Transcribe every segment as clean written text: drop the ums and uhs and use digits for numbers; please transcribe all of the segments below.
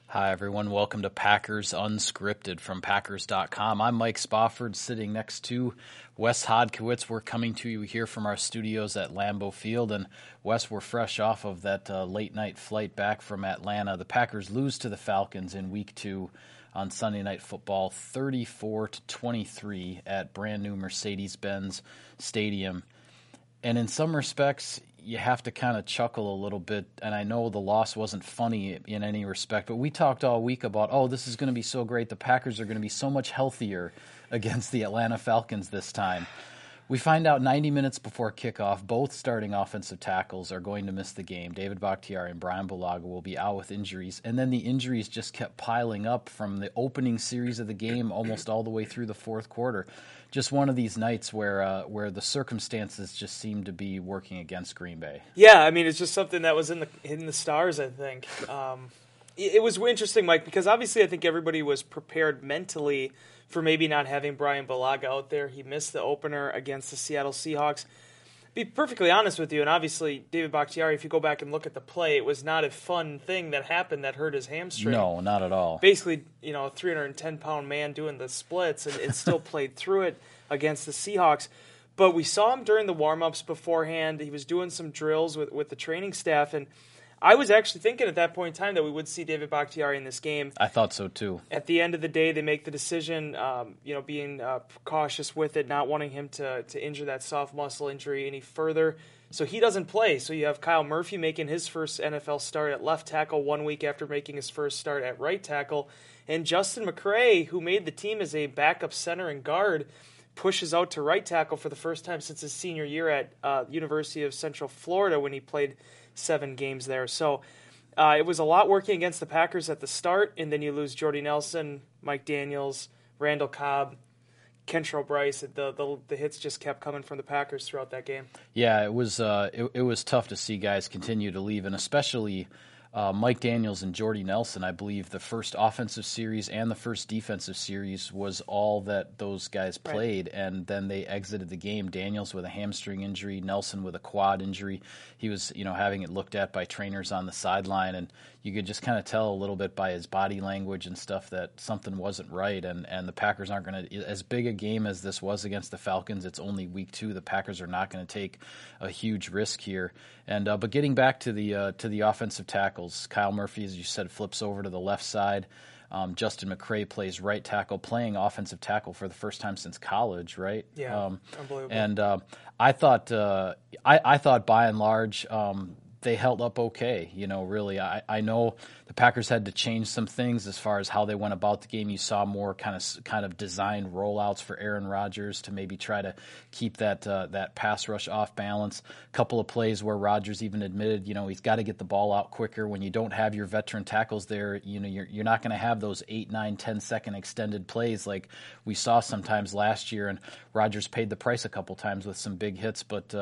Hi, everyone. Welcome to Packers Unscripted from Packers.com. I'm Mike Spofford, sitting next to Wes Hodkiewicz. We're coming to you here from our studios at Lambeau Field. And, Wes, we're fresh off of that late-night flight back from Atlanta. The Packers lose to the Falcons in Week 2 on Sunday Night Football, 34-23 at brand-new Mercedes-Benz Stadium. And in some respects, you have to kind of chuckle a little bit, and I know the loss wasn't funny in any respect, but we talked all week about, this is going to be so great. The Packers are going to be so much healthier against the Atlanta Falcons this time. We find out 90 minutes before kickoff, both starting offensive tackles are going to miss the game. David Bakhtiari and Brian Bulaga will be out with injuries, and then the injuries just kept piling up from the opening series of the game almost all the way through the fourth quarter. Just one of these nights where the circumstances just seem to be working against Green Bay. Yeah, I mean, it's just something that was in the stars, I think. It was interesting, Mike, because obviously I think everybody was prepared mentally for maybe not having Brian Bulaga out there. He missed the opener against the Seattle Seahawks. Be perfectly honest with you, and obviously David Bakhtiari, if you go back and look at the play, it was not a fun thing that happened that hurt his hamstring. No, not at all. Basically, a 310-pound man doing the splits and still played through it against the Seahawks. But we saw him during the warm-ups beforehand. He was doing some drills with the training staff, and I was actually thinking at that point in time that we would see David Bakhtiari in this game. I thought so too. At the end of the day, they make the decision, being cautious with it, not wanting him to injure that soft muscle injury any further. So he doesn't play. So you have Kyle Murphy making his first NFL start at left tackle 1 week after making his first start at right tackle. And Justin McCray, who made the team as a backup center and guard, pushes out to right tackle for the first time since his senior year at University of Central Florida when he played 7 games there. So it was a lot working against the Packers at the start, and then you lose Jordy Nelson, Mike Daniels, Randall Cobb, Kentrell Bryce. The hits just kept coming from the Packers throughout that game. Yeah, it was tough to see guys continue to leave, and especially Mike Daniels and Jordy Nelson. I believe the first offensive series and the first defensive series was all that those guys played, right. And then they exited the game. Daniels with a hamstring injury, Nelson with a quad injury. He was, having it looked at by trainers on the sideline, and you could just kind of tell a little bit by his body language and stuff that something wasn't right, and the Packers aren't going to, as big a game as this was against the Falcons, it's only week 2, the Packers are not going to take a huge risk here. And but getting back to the offensive tackles, Kyle Murphy, as you said, flips over to the left side. Justin McCray plays right tackle, playing offensive tackle for the first time since college, right? Yeah, unbelievable. And I thought by and large they held up okay. Really, I know the Packers had to change some things as far as how they went about the game. You saw more kind of designed rollouts for Aaron Rodgers to maybe try to keep that pass rush off balance. A couple of plays where Rodgers even admitted, he's got to get the ball out quicker. When you don't have your veteran tackles there, you're not going to have those 8, 9, 10-second extended plays like we saw sometimes last year. And Rodgers paid the price a couple times with some big hits, but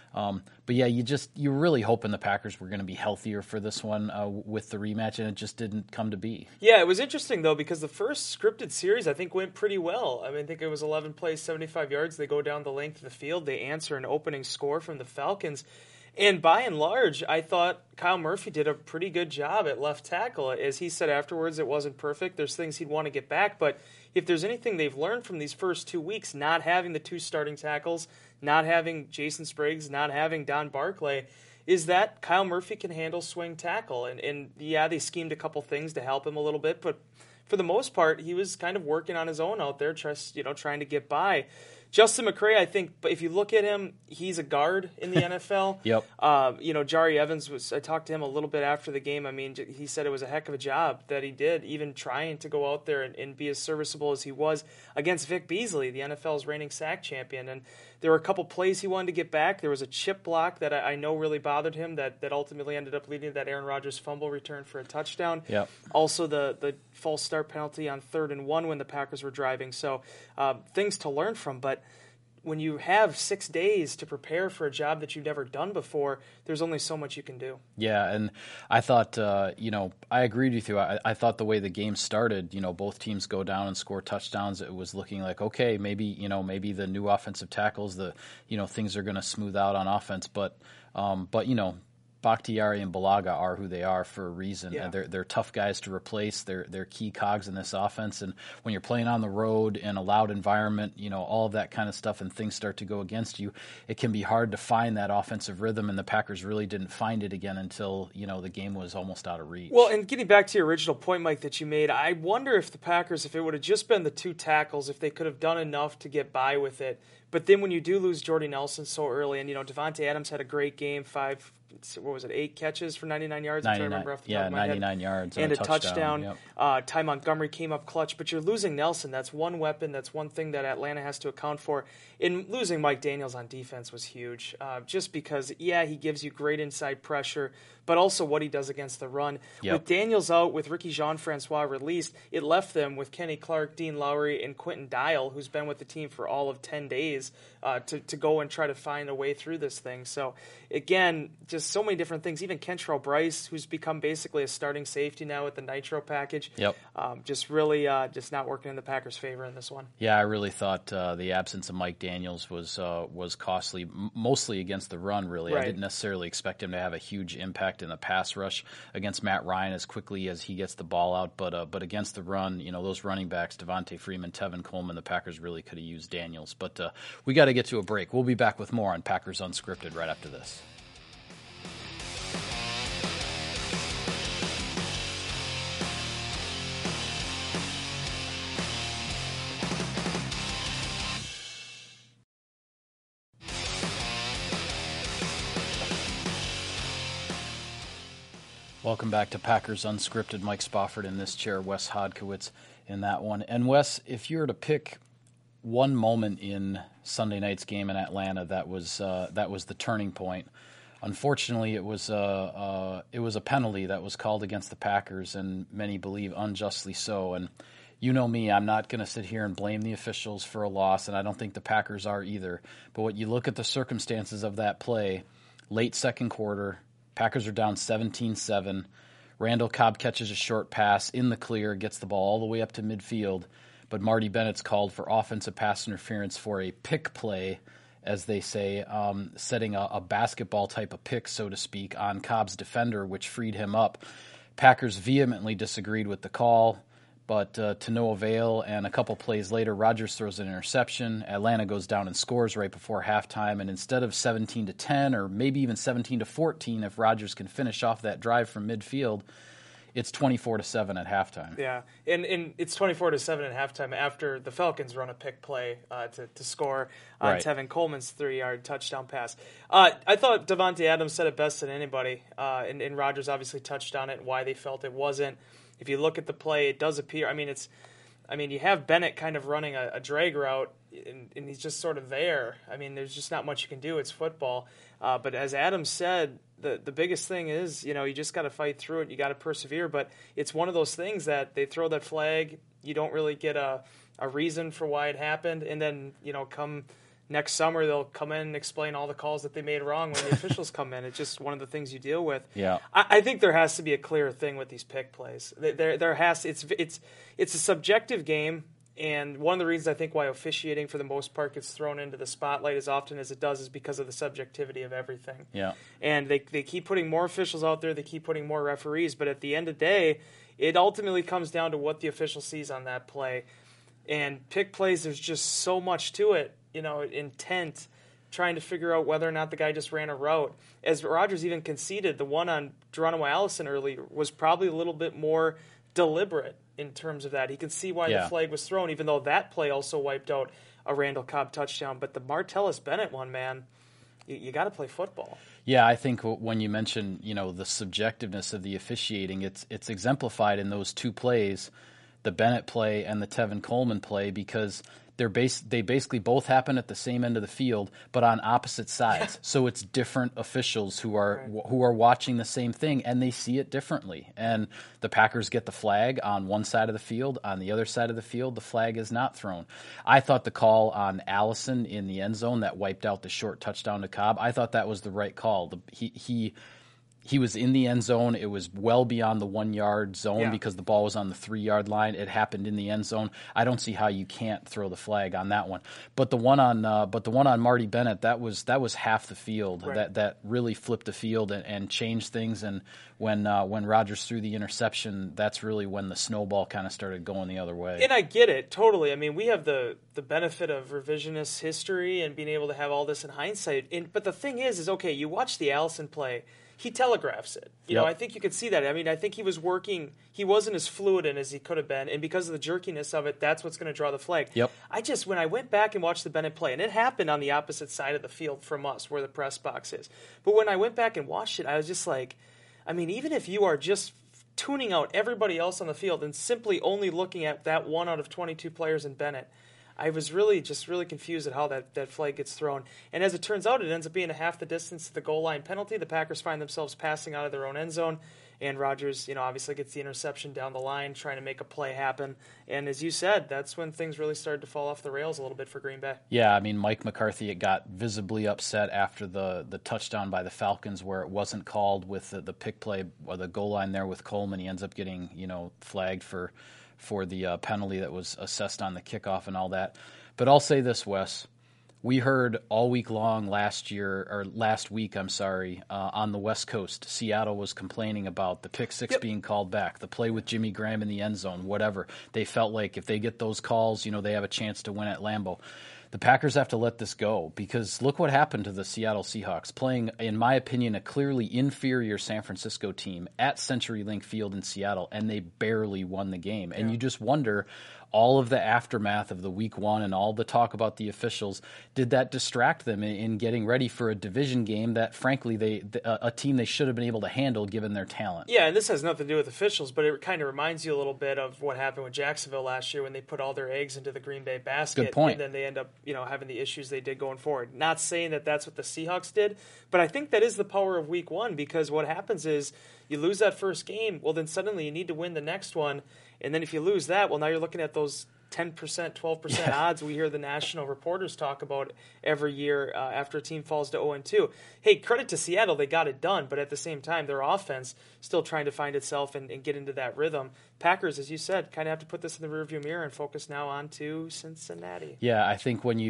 yeah, you're really hoping the Packers were going to be healthier for this one with the rematch, and it just didn't come to be. Yeah, it was interesting, though, because the first scripted series, I think, went pretty well. I think it was 11 plays, 75 yards. They go down the length of the field. They answer an opening score from the Falcons. And by and large, I thought Kyle Murphy did a pretty good job at left tackle. As he said afterwards, it wasn't perfect. There's things he'd want to get back. But if there's anything they've learned from these first 2 weeks, not having the 2 starting tackles, not having Jason Spriggs, not having Don Barclay, is that Kyle Murphy can handle swing tackle. And yeah, they schemed a couple things to help him a little bit, but for the most part, he was kind of working on his own out there, trying to get by. Justin McCray, I think, but if you look at him, he's a guard in the NFL. Yep. Jari Evans I talked to him a little bit after the game. He said it was a heck of a job that he did, even trying to go out there and be as serviceable as he was against Vic Beasley, the NFL's reigning sack champion. And there were a couple plays he wanted to get back. There was a chip block that I know really bothered him that ultimately ended up leading to that Aaron Rodgers fumble return for a touchdown. Yep. Also, the false start penalty on 3rd and 1 when the Packers were driving. So things to learn from, but when you have 6 days to prepare for a job that you've never done before, there's only so much you can do. Yeah, and I thought, I agreed with you. I thought the way the game started, both teams go down and score touchdowns. It was looking like, okay, maybe the new offensive tackles, things are going to smooth out on offense. But Bakhtiari and Balaga are who they are for a reason. Yeah. They're tough guys to replace. They're key cogs in this offense. And when you're playing on the road in a loud environment, all of that kind of stuff, and things start to go against you, it can be hard to find that offensive rhythm. And the Packers really didn't find it again until the game was almost out of reach. Well, and getting back to your original point, Mike, that you made, I wonder if the Packers, if it would have just been the 2 tackles, if they could have done enough to get by with it. But then when you do lose Jordy Nelson so early, and Davante Adams had a great game, 8 catches for 99 yards? 99, I'm trying to remember off the top of my 99 head. yards and a touchdown. Yep. Ty Montgomery came up clutch, but you're losing Nelson. That's one weapon. That's one thing that Atlanta has to account for. And losing Mike Daniels on defense was huge, just because, he gives you great inside pressure, but also what he does against the run. Yep. With Daniels out, with Ricky Jean-Francois released, it left them with Kenny Clark, Dean Lowry, and Quentin Dial, who's been with the team for all of 10 days, to go and try to find a way through this thing. So, again, just so many different things. Even Kentrell Bryce, who's become basically a starting safety now with the Nitro package. Yep. Just really just not working in the Packers' favor in this one. Yeah, I really thought the absence of Mike Daniels was costly, mostly against the run, really. Right. I didn't necessarily expect him to have a huge impact in the pass rush against Matt Ryan as quickly as he gets the ball out, but against the run, those running backs, Devontae Freeman, Tevin Coleman, the Packers really could have used Daniels. But we got to get to a break. We'll be back with more on Packers Unscripted right after this. Welcome back to Packers Unscripted. Mike Spofford in this chair, Wes Hodkiewicz in that one. And Wes, if you were to pick one moment in Sunday night's game in Atlanta that was the turning point, unfortunately it was a penalty that was called against the Packers, and many believe unjustly so. And you know me, I'm not going to sit here and blame the officials for a loss, and I don't think the Packers are either. But when you look at the circumstances of that play, late second quarter, Packers are down 17-7. Randall Cobb catches a short pass in the clear, gets the ball all the way up to midfield, but Marty Bennett's called for offensive pass interference for a pick play, as they say, setting a basketball type of pick, so to speak, on Cobb's defender, which freed him up. Packers vehemently disagreed with the call, but to no avail, and a couple plays later, Rodgers throws an interception. Atlanta goes down and scores right before halftime, and instead of 17-10 or maybe even 17-14 if Rodgers can finish off that drive from midfield, it's 24-7 at halftime. Yeah, and it's 24-7 at halftime after the Falcons run a pick play to score on Tevin Coleman's 3-yard touchdown pass. I thought Davante Adams said it best than anybody, and Rodgers obviously touched on it and why they felt it wasn't. If you look at the play, it does appear. You have Bennett kind of running a drag route, and he's just sort of there. There's just not much you can do. It's football. But as Adam said, the biggest thing is, you just got to fight through it. You got to persevere. But it's one of those things that they throw that flag. You don't really get a reason for why it happened. And then, come next summer, they'll come in and explain all the calls that they made wrong when the officials come in. It's just one of the things you deal with. Yeah, I think there has to be a clear thing with these pick plays. There has. It's a subjective game, and one of the reasons I think why officiating for the most part gets thrown into the spotlight as often as it does is because of the subjectivity of everything. Yeah, and they keep putting more officials out there. They keep putting more referees, but at the end of the day, it ultimately comes down to what the official sees on that play. And pick plays, there's just so much to it. Intent, trying to figure out whether or not the guy just ran a route. As Rodgers even conceded, the one on Geronimo Allison early was probably a little bit more deliberate in terms of that. He can see why the flag was thrown, even though that play also wiped out a Randall Cobb touchdown. But the Martellus Bennett one, man, you got to play football. Yeah, I think when you mention, the subjectiveness of the officiating, it's exemplified in those two plays, the Bennett play and the Tevin Coleman play, because they basically both happen at the same end of the field, but on opposite sides. So it's different officials who are watching the same thing, and they see it differently. And the Packers get the flag on one side of the field. On the other side of the field, the flag is not thrown. I thought the call on Allison in the end zone that wiped out the short touchdown to Cobb, I thought that was the right call. he was in the end zone. It was well beyond the 1 yard zone because the ball was on the 3 yard line. It happened in the end zone. I don't see how you can't throw the flag on that one. But the one on Marty Bennett, that was half the field. Right. That really flipped the field and changed things. And when Rodgers threw the interception, that's really when the snowball kind of started going the other way. And I get it totally. I mean, we have the benefit of revisionist history and being able to have all this in hindsight. But the thing is okay, you watch the Allison play. He telegraphs it. You know, I think you could see that. I mean, I think he was working. He wasn't as fluid in as he could have been, and because of the jerkiness of it, that's what's going to draw the flag. Yep. When I went back and watched the Bennett play, and it happened on the opposite side of the field from us, where the press box is. But when I went back and watched it, I was just like, I mean, even if you are just tuning out everybody else on the field and simply only looking at that 1 out of 22 players in Bennett, I was really confused at how that flag gets thrown. And as it turns out, it ends up being a half the distance to the goal line penalty. The Packers find themselves passing out of their own end zone, and Rodgers, obviously gets the interception down the line, trying to make a play happen. And as you said, that's when things really started to fall off the rails a little bit for Green Bay. Yeah, I mean, Mike McCarthy got visibly upset after the touchdown by the Falcons where it wasn't called with the pick play or the goal line there with Coleman. He ends up getting, flagged for the penalty that was assessed on the kickoff and all that. But I'll say this, Wes. We heard all week long last week, on the West Coast, Seattle was complaining about the pick six being called back, the play with Jimmy Graham in the end zone, whatever. They felt like if they get those calls, they have a chance to win at Lambeau. The Packers have to let this go because look what happened to the Seattle Seahawks, playing, in my opinion, a clearly inferior San Francisco team at CenturyLink Field in Seattle, and they barely won the game. And you just wonder, all of the aftermath of the week one and all the talk about the officials, did that distract them in getting ready for a division game that, frankly, a team they should have been able to handle given their talent? Yeah, and this has nothing to do with officials, but it kind of reminds you a little bit of what happened with Jacksonville last year when they put all their eggs into the Green Bay basket. Good point. And then they end up, having the issues they did going forward. Not saying that that's what the Seahawks did, but I think that is the power of week one, because what happens is you lose that first game, well, then suddenly you need to win the next one. And then if you lose that, well, now you're looking at those 10%, 12% odds we hear the national reporters talk about every year after a team falls to 0-2. Hey, credit to Seattle, they got it done, but at the same time, their offense still trying to find itself and get into that rhythm. Packers, as you said, kind of have to put this in the rearview mirror and focus now on to Cincinnati. Yeah, I think when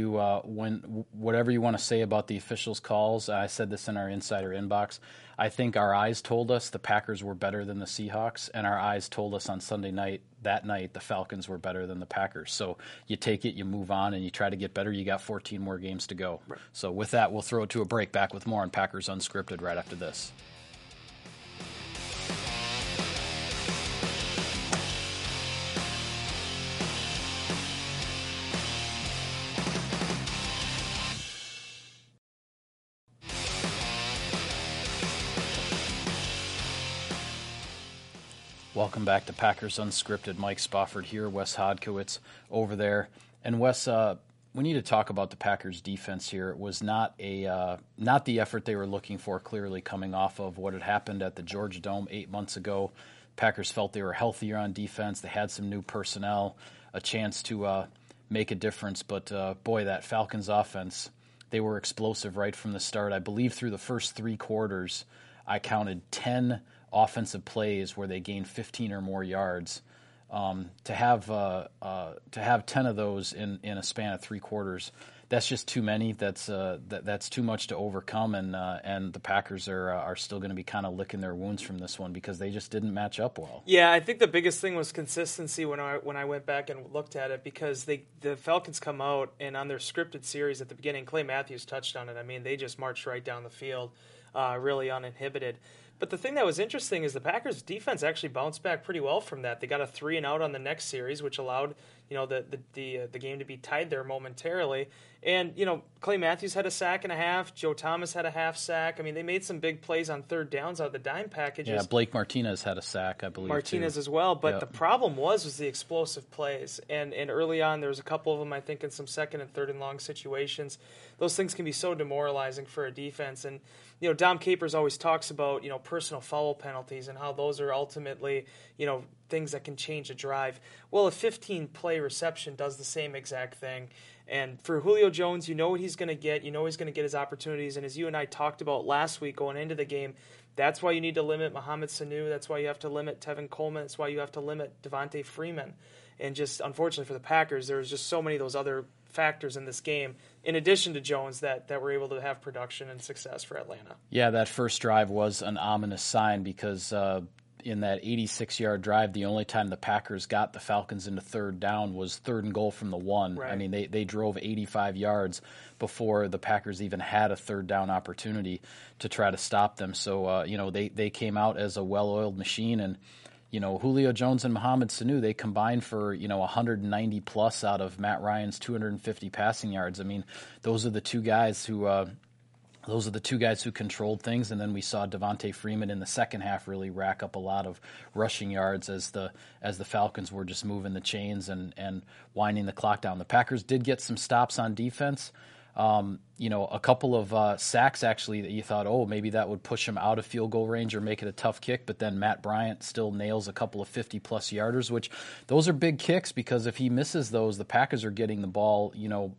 whatever you want to say about the officials' calls, I said this in our insider inbox, I think our eyes told us the Packers were better than the Seahawks, and our eyes told us on Sunday night, the Falcons were better than the Packers. So you take it, you move on, and you try to get better. You got 14 more games to go. Right. So with that, we'll throw it to a break. Back with more on Packers Unscripted right after this. Welcome back to Packers Unscripted. Mike Spofford here, Wes Hodkiewicz over there. And Wes, we need to talk about the Packers defense here. It was not the effort they were looking for, clearly coming off of what had happened at the Georgia Dome 8 months ago. Packers felt they were healthier on defense. They had some new personnel, a chance to make a difference. But, boy, that Falcons offense, they were explosive right from the start. I believe through the first 3 quarters, I counted 10 offensive plays where they gained 15 or more yards. To have 10 of those in a span of 3 quarters, that's just too many. That's too much to overcome, and the Packers are still going to be kind of licking their wounds from this one because they just didn't match up well. Yeah, I think the biggest thing was consistency when I went back and looked at it, because the Falcons come out and on their scripted series at the beginning, Clay Matthews touched on it. I mean, they just marched right down the field, really uninhibited. But the thing that was interesting is the Packers' defense actually bounced back pretty well from that. They got a 3-and-out on the next series, which allowed the game to be tied there momentarily. And Clay Matthews had a sack and a half. Joe Thomas had a half sack. I mean, they made some big plays on third downs out of the dime packages. Yeah, Blake Martinez had a sack, I believe. Martinez too. As well. But the problem was the explosive plays. And early on, there was a couple of them, I think, in some second and third and long situations. Those things can be so demoralizing for a defense. And Dom Capers always talks about personal foul penalties and how those are ultimately things that can change a drive. Well, a 15-play reception does the same exact thing. And for Julio Jones, what he's going to get. He's going to get his opportunities. And as you and I talked about last week going into the game, That's why you need to limit Mohamed Sanu. That's why you have to limit Tevin Coleman. That's why you have to limit Devontae Freeman. And just unfortunately for the Packers, there was just so many of those other factors in this game, in addition to Jones, that were able to have production and success for Atlanta. Yeah, that first drive was an ominous sign because in that 86-yard drive, the only time the Packers got the Falcons into third down was 3rd and goal from the 1. Right. I mean, they drove 85 yards before the Packers even had a third down opportunity to try to stop them. So, they came out as a well-oiled machine, and Julio Jones and Mohamed Sanu, they combined for, 190 plus out of Matt Ryan's 250 passing yards. I mean, those are the two guys who controlled things, and then we saw Devontae Freeman in the second half really rack up a lot of rushing yards as the Falcons were just moving the chains and winding the clock down. The Packers did get some stops on defense. A couple of sacks actually that you thought, oh, maybe that would push him out of field goal range or make it a tough kick, but then Matt Bryant still nails a couple of 50-plus yarders, which those are big kicks because if he misses those, the Packers are getting the ball,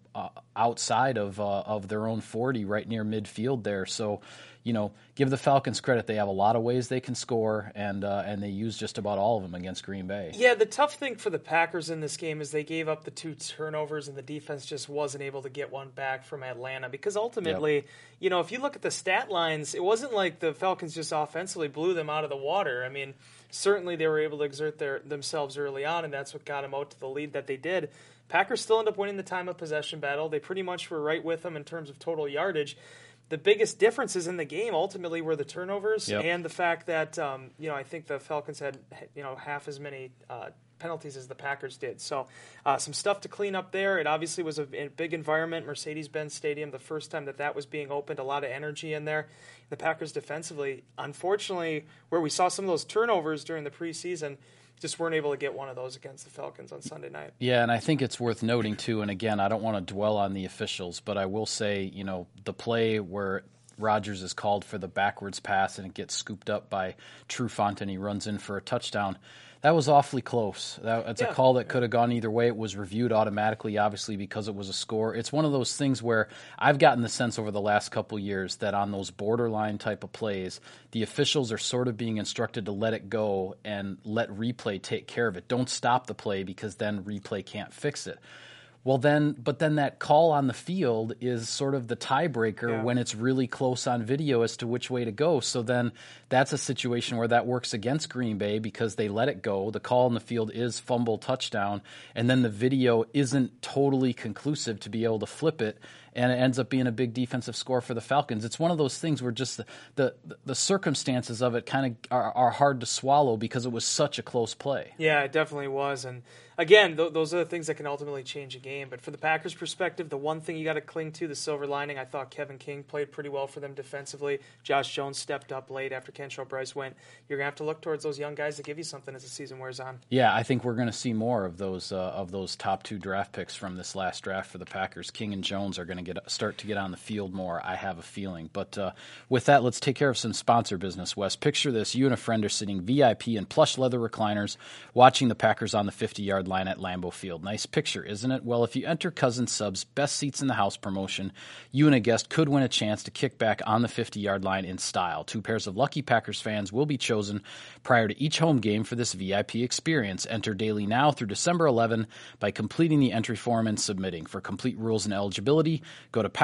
outside of their own 40 right near midfield there. So, give the Falcons credit. They have a lot of ways they can score, and they use just about all of them against Green Bay. Yeah, the tough thing for the Packers in this game is they gave up the 2 turnovers, and the defense just wasn't able to get one back from Atlanta. Because ultimately, if you look at the stat lines, it wasn't like the Falcons just offensively blew them out of the water. I mean, certainly they were able to exert themselves early on, and that's what got them out to the lead that they did. Packers still end up winning the time of possession battle. They pretty much were right with them in terms of total yardage. The biggest differences in the game ultimately were the turnovers and the fact that I think the Falcons had half as many penalties as the Packers did. So some stuff to clean up there. It obviously was a big environment, Mercedes-Benz Stadium, the first time that was being opened, a lot of energy in there. The Packers defensively, unfortunately, where we saw some of those turnovers during the preseason, just weren't able to get one of those against the Falcons on Sunday night. Yeah, and I think it's worth noting, too, and again, I don't want to dwell on the officials, but I will say, the play where Rodgers is called for the backwards pass and it gets scooped up by Trufant and he runs in for a touchdown, that was awfully close. It's a call that could have gone either way. It was reviewed automatically, obviously, because it was a score. It's one of those things where I've gotten the sense over the last couple years that on those borderline type of plays, the officials are sort of being instructed to let it go and let replay take care of it. Don't stop the play because then replay can't fix it. But then that call on the field is sort of the tiebreaker when it's really close on video as to which way to go. So then that's a situation where that works against Green Bay because they let it go. The call on the field is fumble touchdown, and then the video isn't totally conclusive to be able to flip it, and it ends up being a big defensive score for the Falcons. It's one of those things where just the circumstances of it kind of are hard to swallow because it was such a close play. Yeah, it definitely was. And again, those are the things that can ultimately change a game. But for the Packers' perspective, the one thing you got to cling to, the silver lining, I thought Kevin King played pretty well for them defensively. Josh Jones stepped up late after Kentrell Brice went. You're going to have to look towards those young guys to give you something as the season wears on. Yeah, I think we're going to see more of those top 2 draft picks from this last draft for the Packers. King and Jones are going to start to get on the field more, I have a feeling. But with that, let's take care of some sponsor business, Wes. Picture this. You and a friend are sitting VIP in plush leather recliners watching the Packers on the 50-yard line at Lambeau Field. Nice picture, isn't it? Well, if you enter Cousins Sub's Best Seats in the House promotion, you and a guest could win a chance to kick back on the 50-yard line in style. 2 pairs of lucky Packers fans will be chosen prior to each home game for this VIP experience. Enter daily now through December 11 by completing the entry form and submitting. For complete rules and eligibility, go to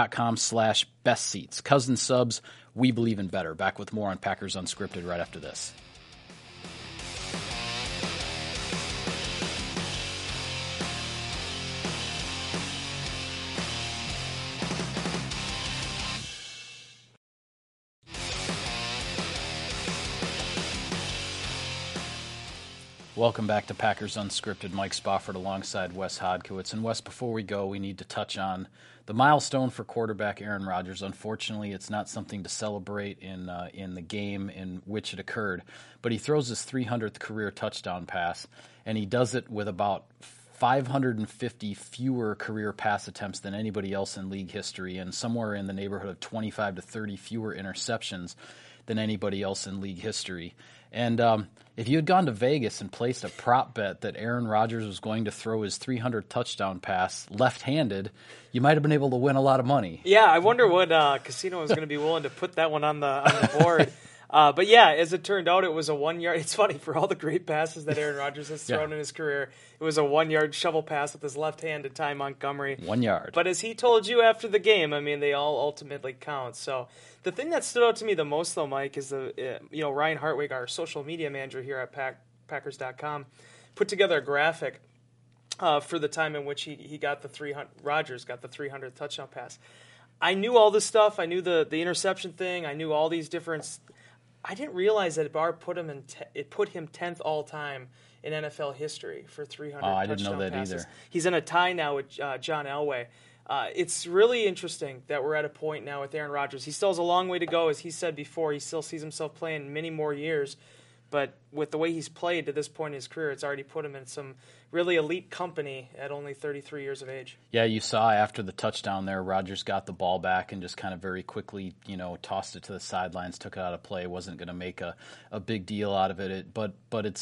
packers.com/bestseats. Cousins Subs, we believe in better. Back with more on Packers Unscripted right after this. Welcome back to Packers Unscripted. Mike Spofford alongside Wes Hodkiewicz. And Wes, before we go, we need to touch on the milestone for quarterback Aaron Rodgers. Unfortunately, it's not something to celebrate in the game in which it occurred, but he throws his 300th career touchdown pass, and he does it with about 550 fewer career pass attempts than anybody else in league history, and somewhere in the neighborhood of 25 to 30 fewer interceptions than anybody else in league history. And if you had gone to Vegas and placed a prop bet that Aaron Rodgers was going to throw his 300th touchdown pass left-handed, you might have been able to win a lot of money. Yeah, I wonder what casino was going to be willing to put that one on the board. But yeah, as it turned out, it was a 1 yard. It's funny, for all the great passes that Aaron Rodgers has thrown in his career, it was a 1 yard shovel pass with his left hand to Ty Montgomery. 1 yard. But as he told you after the game, I mean, they all ultimately count. So the thing that stood out to me the most, though, Mike, is Ryan Hartwig, our social media manager here at Packers.com, put together a graphic for the time in which he got the 300. Rodgers got the 300th touchdown pass. I knew all this stuff. I knew the interception thing. I knew all these different. I didn't realize that Barr put him 10th all time in NFL history for 300 touchdown passes. I didn't know that either. He's in a tie now with John Elway. It's really interesting that we're at a point now with Aaron Rodgers. He still has a long way to go, as he said before. He still sees himself playing many more years. But with the way he's played to this point in his career, it's already put him in some really elite company at only 33 years of age. Yeah, you saw after the touchdown there, Rodgers got the ball back and just kind of very quickly, tossed it to the sidelines, took it out of play, wasn't going to make a big deal out of it. But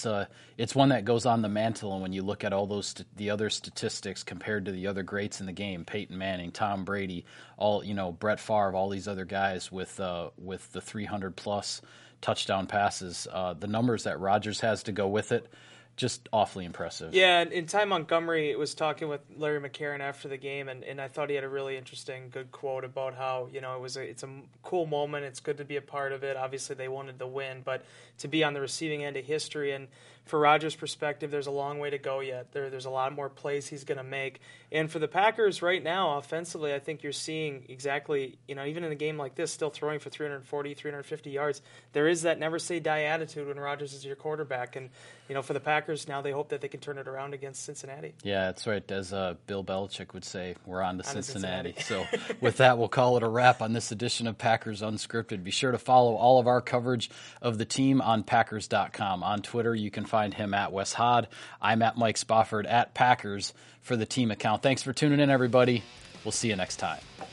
it's one that goes on the mantle, and when you look at all the other statistics compared to the other greats in the game, Peyton Manning, Tom Brady, Brett Favre, all these other guys with the 300 plus touchdown passes, the numbers that Rodgers has to go with it, just awfully impressive. Yeah, and Ty Montgomery was talking with Larry McCarron after the game, and I thought he had a really interesting, good quote about how, it's a cool moment. It's good to be a part of it. Obviously, they wanted the win, but to be on the receiving end of history, and for Rodgers' perspective, there's a long way to go yet. There's a lot more plays he's going to make. And for the Packers right now, offensively, I think you're seeing exactly, even in a game like this, still throwing for 340, 350 yards, there is that never say die attitude when Rodgers is your quarterback. And, for the Packers, now they hope that they can turn it around against Cincinnati. Yeah, that's right. As Bill Belichick would say, we're on to Cincinnati. So with that, we'll call it a wrap on this edition of Packers Unscripted. Be sure to follow all of our coverage of the team on Packers.com. On Twitter, you can find him at Wes Hod. I'm at Mike Spofford at Packers for the team account. Thanks for tuning in, everybody. We'll see you next time.